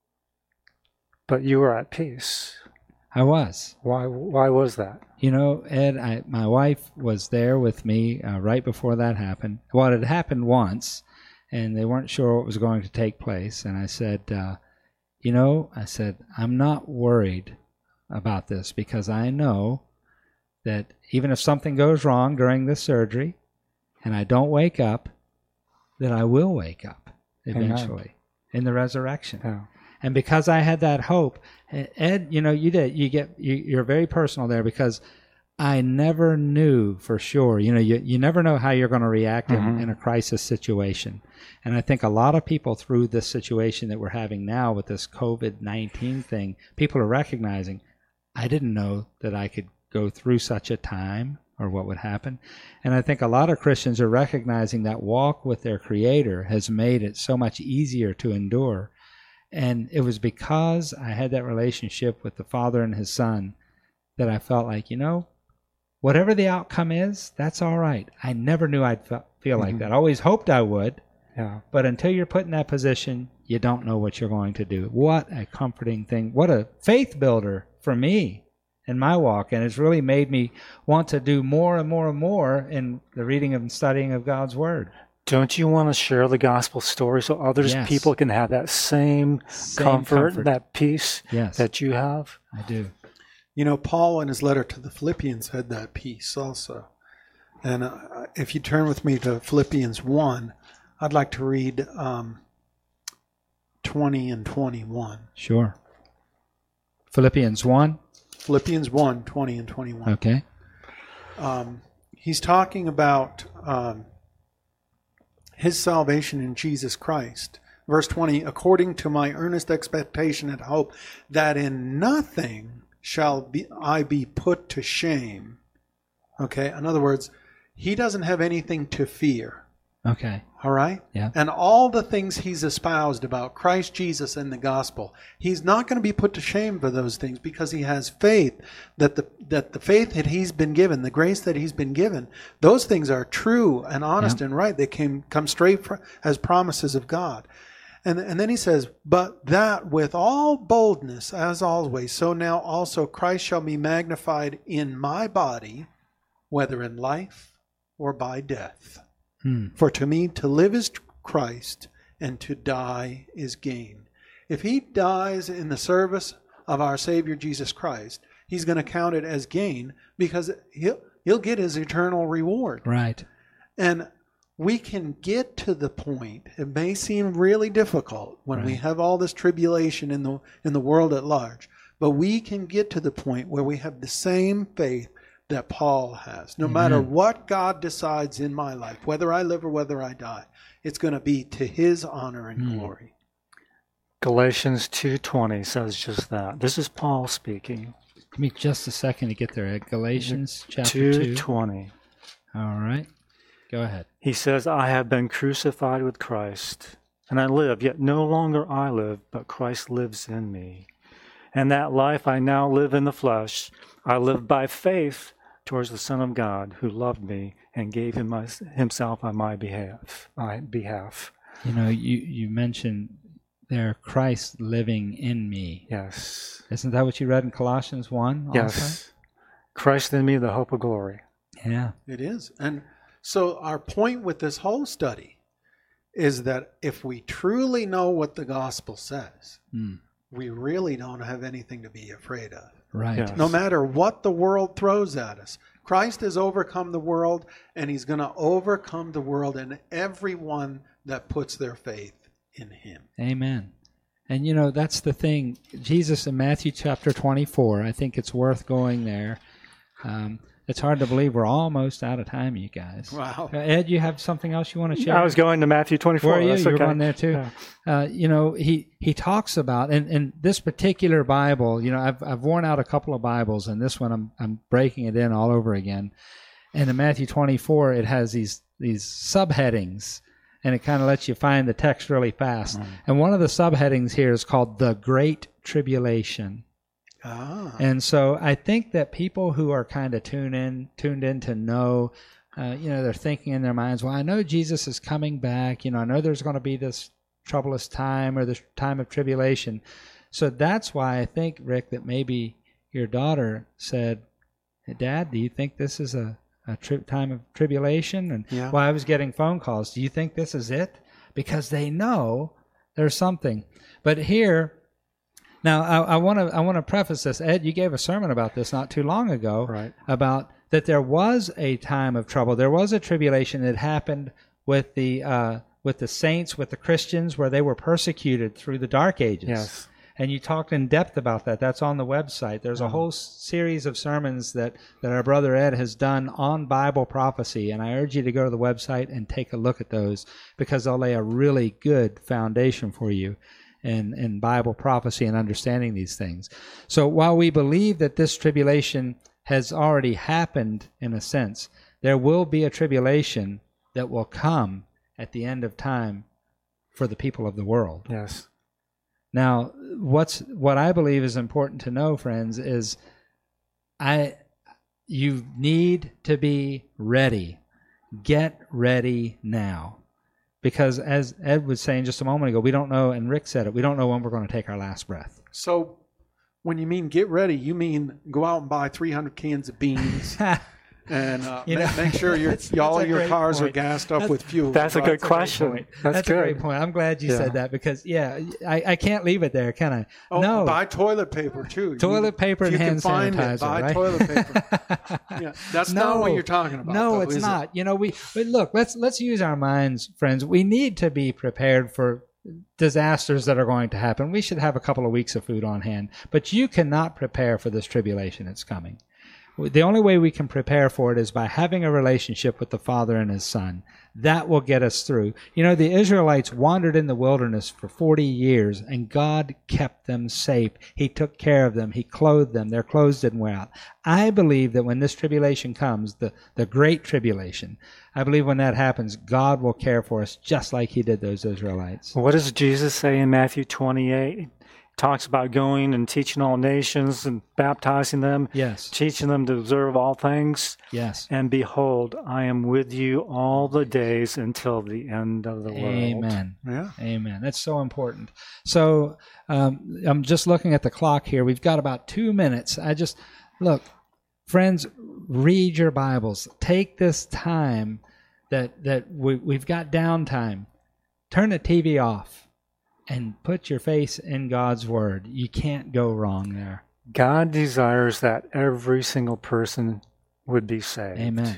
but you were at peace. I was. Why? Why was that? You know, Ed, I, my wife was there with me uh, right before that happened. Well, it had happened once, and they weren't sure what was going to take place. And I said, uh, you know, I said, I'm not worried about this because I know that even if something goes wrong during this surgery and I don't wake up, that I will wake up eventually Amen. in the resurrection. Yeah. And because I had that hope, Ed, you know, you did, you get, you, you're very personal there because I never knew for sure. You know, you, you never know how you're going to react in, Mhm. in a crisis situation. And I think a lot of people through this situation that we're having now with this COVID nineteen thing, people are recognizing, I didn't know that I could go through such a time or what would happen. And I think a lot of Christians are recognizing that walk with their Creator has made it so much easier to endure. And it was because I had that relationship with the Father and His Son that I felt like, you know, whatever the outcome is, that's all right. I never knew I'd fe- feel like Mhm. that. I always hoped I would, Yeah. but until you're put in that position, you don't know what you're going to do. What a comforting thing. What a faith builder for me in my walk. And it's really made me want to do more and more and more in the reading and studying of God's Word. Don't you want to share the gospel story so others Yes. people can have that same, Same comfort, comfort. that peace Yes, that you have? I do. You know, Paul in his letter to the Philippians had that peace also. And uh, if you turn with me to Philippians one, I'd like to read um, twenty and twenty-one. Sure. Philippians one. Philippians one, twenty and twenty-one. Okay. Um, he's talking about um, his salvation in Jesus Christ. Verse twenty, according to my earnest expectation and hope that in nothing shall be, I be put to shame. Okay, in other words, he doesn't have anything to fear. Okay. All right? Yeah. And all the things he's espoused about Christ Jesus and the gospel, he's not going to be put to shame for those things because he has faith that the that the faith that he's been given, the grace that he's been given, those things are true and honest Yeah. and right. They came come straight from, as promises of God. And, and then he says, but that with all boldness, as always, so now also Christ shall be magnified in my body, whether in life or by death. Hmm. For to me to live is Christ, and to die is gain. If he dies in the service of our Savior Jesus Christ, he's going to count it as gain because he'll, he'll get his eternal reward. Right. And we can get to the point, it may seem really difficult when Right. we have all this tribulation in the in the world at large, but we can get to the point where we have the same faith that Paul has. No Amen. matter what God decides in my life, whether I live or whether I die, it's going to be to his honor and Mm. glory. Galatians two twenty says just that. This is Paul speaking. Give me just a second to get there. At Galatians chapter two two. twenty. All right. Go ahead. He says, I have been crucified with Christ, and I live, yet no longer I live, but Christ lives in me. And that life I now live in the flesh, I live by faith towards the Son of God, who loved me and gave him my, himself on my behalf. My behalf. You know, you, you mentioned there Christ living in me. Yes. Isn't that what you read in Colossians one? Also? Yes. Christ in me, the hope of glory. Yeah. It is. And so our point with this whole study is that if we truly know what the gospel says, Mm. we really don't have anything to be afraid of. Right. Yes. No matter what the world throws at us. Christ has overcome the world, and he's going to overcome the world and everyone that puts their faith in him. Amen. And you know, that's the thing. Jesus in Matthew chapter twenty-four, I think it's worth going there. Um, it's hard to believe we're almost out of time, you guys. Wow. Uh, Ed, you have something else you want to share? I was going to Matthew twenty-four. Where are you? That's You were okay. going there too. Yeah. Uh, you know, he, he talks about, and, and this particular Bible, you know, I've I've worn out a couple of Bibles, and this one I'm I'm breaking it in all over again. And in Matthew twenty-four, it has these these subheadings, and it kind of lets you find the text really fast. Mm-hmm. And one of the subheadings here is called the Great Tribulation. Ah. And so I think that people who are kind of tuned in, tuned in to know, uh, you know, they're thinking in their minds, well, I know Jesus is coming back. You know, I know there's going to be this troublous time or this time of tribulation. So that's why I think, Rick, that maybe your daughter said, hey, Dad, do you think this is a, a tri- time of tribulation? And Yeah. while I was getting phone calls, do you think this is it? Because they know there's something. But here, now, I want to I want to preface this. Ed, you gave a sermon about this not too long ago, Right. about that there was a time of trouble. There was a tribulation that happened with the uh, with the saints, with the Christians, where they were persecuted through the Dark Ages. Yes. And you talked in depth about that. That's on the website. There's a whole series of sermons that, that our brother Ed has done on Bible prophecy, and I urge you to go to the website and take a look at those because they'll lay a really good foundation for you in, in Bible prophecy and understanding these things. So while we believe that this tribulation has already happened in a sense, there will be a tribulation that will come at the end of time for the people of the world. Yes. Now, what's what I believe is important to know, friends, is I you need to be ready. Get ready now. Because as Ed was saying just a moment ago, we don't know, and Rick said it, we don't know when we're going to take our last breath. So when you mean get ready, you mean go out and buy three hundred cans of beans and uh, You ma- know, make sure your that's- all that's a your great cars are point. gassed up That's- with fuel. That's a Right. good a great question. point. That's, That's good. a great point. I'm glad you Yeah. said that because, yeah, I, I can't leave it there, can I? Oh, no. buy toilet paper too. Toilet You- paper if and you hand can find sanitizer, it, buy right? toilet paper. Yeah, that's not what you're talking about. No, though, it's is it? not. You know, we but look. Let's let's use our minds, friends. We need to be prepared for disasters that are going to happen. We should have a couple of weeks of food on hand. But you cannot prepare for this tribulation that's coming. The only way we can prepare for it is by having a relationship with the Father and His Son. That will get us through. You know, the Israelites wandered in the wilderness for forty years, and God kept them safe. He took care of them. He clothed them. Their clothes didn't wear out. I believe that when this tribulation comes, the, the great tribulation, I believe when that happens, God will care for us just like He did those Israelites. What does Jesus say in Matthew twenty-eight? talks about going and teaching all nations and baptizing them, Yes. teaching them to observe all things. Yes. And behold, I am with you all the days until the end of the world. Amen. Yeah. Amen. That's so important. So um, I'm just looking at the clock here. We've got about two minutes. I just, look, friends, read your Bibles. Take this time that, that we, we've got downtime. Turn the T V off and put your face in God's Word. You can't go wrong there. God desires that every single person would be saved. Amen.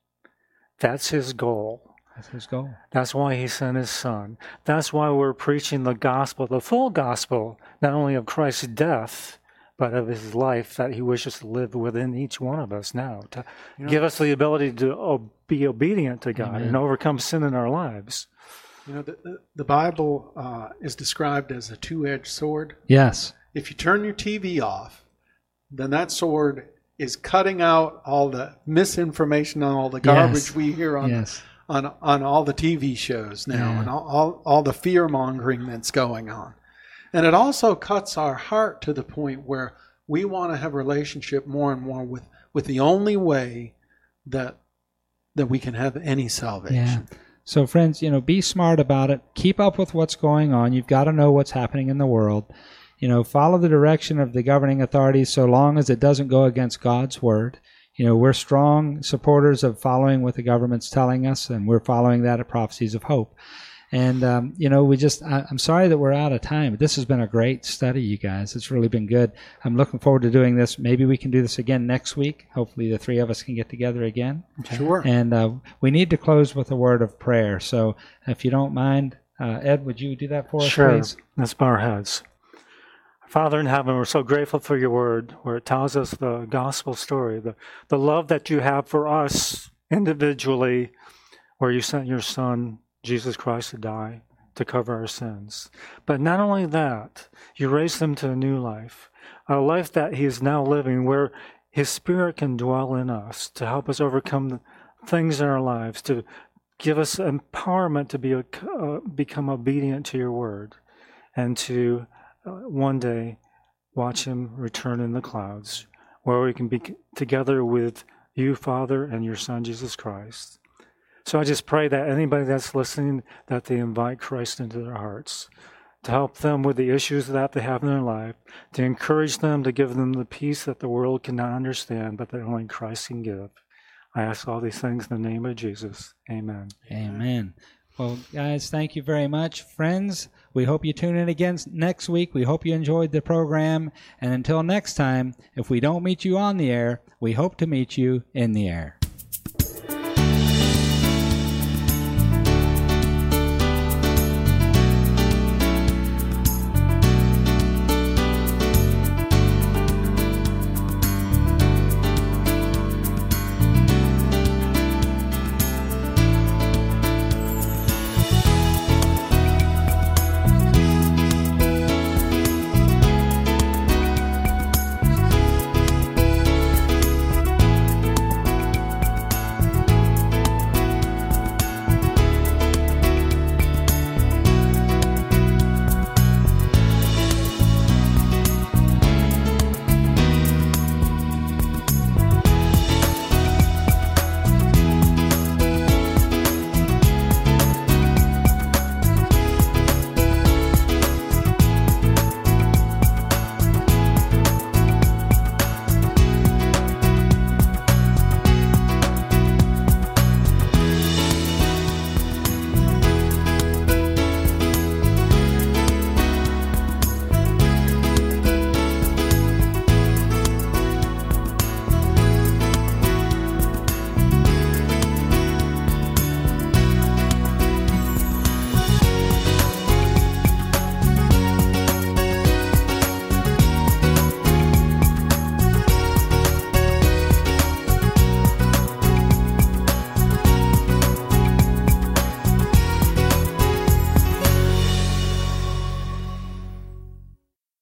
That's his goal. That's his goal. That's why he sent his son. That's why we're preaching the gospel, the full gospel, not only of Christ's death, but of his life that he wishes to live within each one of us now, to you know, give us the ability to o- be obedient to God Amen. And overcome sin in our lives. You know, the, the, the Bible uh, is described as a two-edged sword. Yes. If you turn your T V off, then that sword is cutting out all the misinformation and all the garbage yes. we hear on, yes. on on all the T V shows now, yeah. and all, all, all the fear-mongering that's going on. And it also cuts our heart to the point where we want to have a relationship more and more with, with the only way that that we can have any salvation. Yeah. So, friends, you know, be smart about it. Keep up with what's going on. You've got to know what's happening in the world. You know, follow the direction of the governing authorities so long as it doesn't go against God's word. You know, we're strong supporters of following what the government's telling us, and we're following that at Prophecies of Hope. And, um, you know, we just, I, I'm sorry that we're out of time. This has been a great study, you guys. It's really been good. I'm looking forward to doing this. Maybe we can do this again next week. Hopefully the three of us can get together again. Sure. And uh, we need to close with a word of prayer. So if you don't mind, uh, Ed, would you do that for us, sure. please? Let's bow our heads. Father in heaven, we're so grateful for your word, where it tells us the gospel story, the, the love that you have for us individually, where you sent your son, Jesus Christ, to die to cover our sins. But not only that, you raised him to a new life, a life that he is now living, where his spirit can dwell in us to help us overcome the things in our lives, to give us empowerment to be a, uh, become obedient to your word, and to uh, one day watch him return in the clouds, where we can be together with you, Father, and your Son, Jesus Christ. So I just pray that anybody that's listening, that they invite Christ into their hearts, to help them with the issues that they have in their life, to encourage them, to give them the peace that the world cannot understand, but that only Christ can give. I ask all these things in the name of Jesus. Amen. Amen. Well, guys, thank you very much. Friends, we hope you tune in again next week. We hope you enjoyed the program. And until next time, if we don't meet you on the air, we hope to meet you in the air.